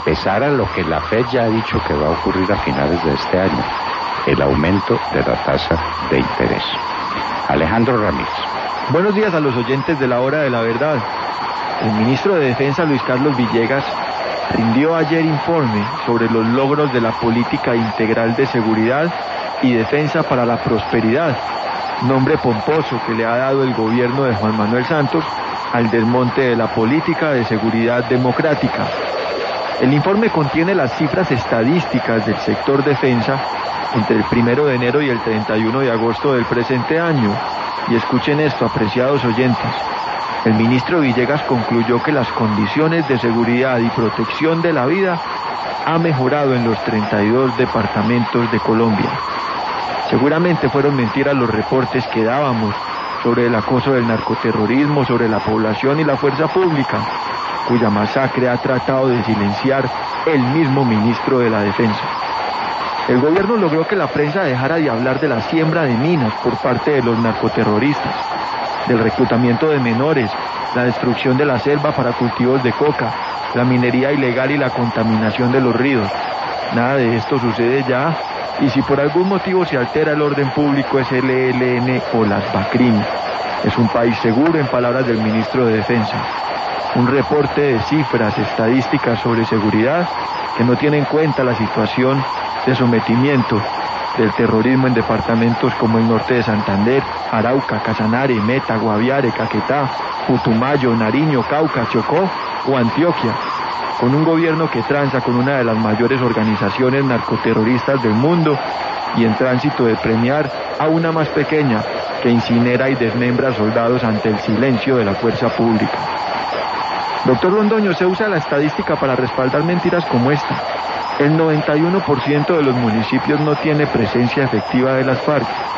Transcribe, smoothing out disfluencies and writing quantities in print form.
empezara lo que la FED ya ha dicho que va a ocurrir a finales de este año, el aumento de la tasa de interés. Alejandro Ramírez. Buenos días a los oyentes de la Hora de la Verdad. El ministro de Defensa, Luis Carlos Villegas, rindió ayer informe sobre los logros de la Política Integral de Seguridad y Defensa para la Prosperidad, nombre pomposo que le ha dado el gobierno de Juan Manuel Santos al desmonte de la política de seguridad democrática. El informe contiene las cifras estadísticas del sector defensa entre el 1 de enero y el 31 de agosto del presente año. Y escuchen esto, apreciados oyentes. El ministro Villegas concluyó que las condiciones de seguridad y protección de la vida ha mejorado en los 32 departamentos de Colombia. Seguramente fueron mentiras los reportes que dábamos sobre el acoso del narcoterrorismo sobre la población y la fuerza pública, cuya masacre ha tratado de silenciar el mismo ministro de la Defensa. El gobierno logró que la prensa dejara de hablar de la siembra de minas por parte de los narcoterroristas, del reclutamiento de menores, la destrucción de la selva para cultivos de coca, la minería ilegal y la contaminación de los ríos. Nada de esto sucede ya, y si por algún motivo se altera el orden público es el ELN o las BACRIM. Es un país seguro, en palabras del ministro de Defensa. Un reporte de cifras estadísticas sobre seguridad que no tiene en cuenta la situación de sometimiento del terrorismo en departamentos como el norte de Santander, Arauca, Casanare, Meta, Guaviare, Caquetá, Putumayo, Nariño, Cauca, Chocó o Antioquia, con un gobierno que tranza con una de las mayores organizaciones narcoterroristas del mundo y en tránsito de premiar a una más pequeña que incinera y desmembra soldados ante el silencio de la fuerza pública. Doctor Londoño, se usa la estadística para respaldar mentiras como esta. El 91% de los municipios no tiene presencia efectiva de las FARC.